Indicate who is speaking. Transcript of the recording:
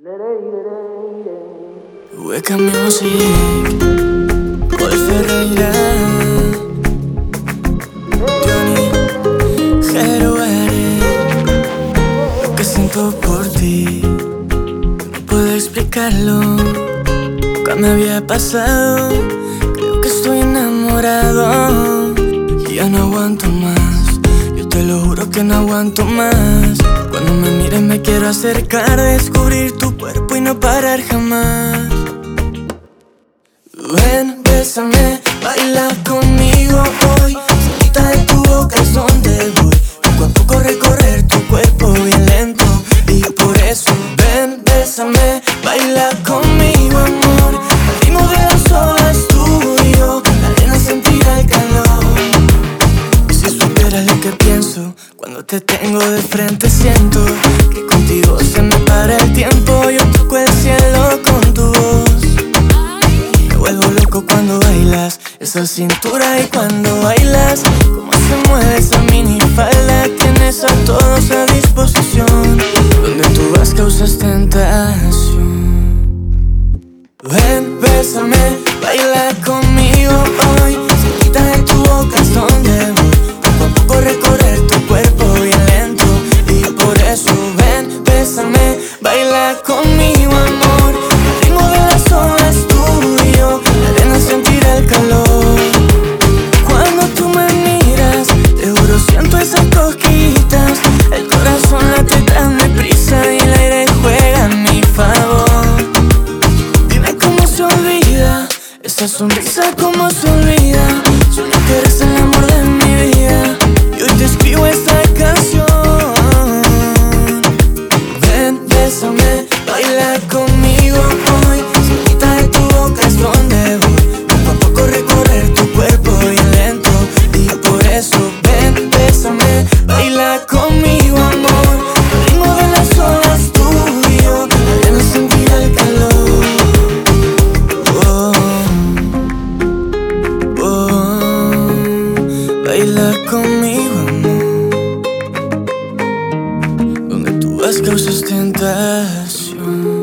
Speaker 1: Wake Music, Paul Ferreira, Johnny, Jeruere. Lo que siento por ti no puedo explicarlo. Nunca me había pasado. Creo que estoy enamorado y ya no aguanto más. Yo te lo juro que no aguanto más. Cuando me mires me quiero acercar, descubrir tu cuerpo y no parar jamás. Ven, bésame, baila conmigo hoy. Cerquita de tu boca es donde voy. Poco a poco recorrer tu cuerpo bien lento. Y por eso ven, bésame, baila conmigo, amor. Al ritmo de las olas tuyo, la arena sentirá el calor. Y si supieras lo que pienso cuando te tengo de frente, siento que contigo se me para el tiempo. Yo toco el cielo con tu voz. Me vuelvo loco cuando bailas esa cintura, y cuando bailas cómo se mueve esa minifalda. Tienes a todos a disposición. Donde tú vas causas tentación. Ven, bésame, baila conmigo hoy. Cerquita de tu boca es donde voy. Poco a poco recorrer tu cuerpo bien lento. Y por eso ven, bésame, baila conmigo, amor. El ritmo de las olas tuyo, la arena sentirá el calor. Cuando tú me miras, te juro siento esas cosquillitas. El corazón late tan deprisa y el aire juega a mi favor. Dime cómo se olvida esa sonrisa, cómo se olvida. Solo que eres el amor de mi vida y hoy te escribo esta canción. Ven, bésame, baila conmigo hoy. Cerquita de tu boca es donde voy. Poco a poco recorrer tu cuerpo bien lento. Y por eso ven, bésame, baila conmigo, amor. El ritmo de las olas tuyo, la arena sentirá el calor. Oh, oh, baila conmigo, amor. Donde tú vas causas tentación.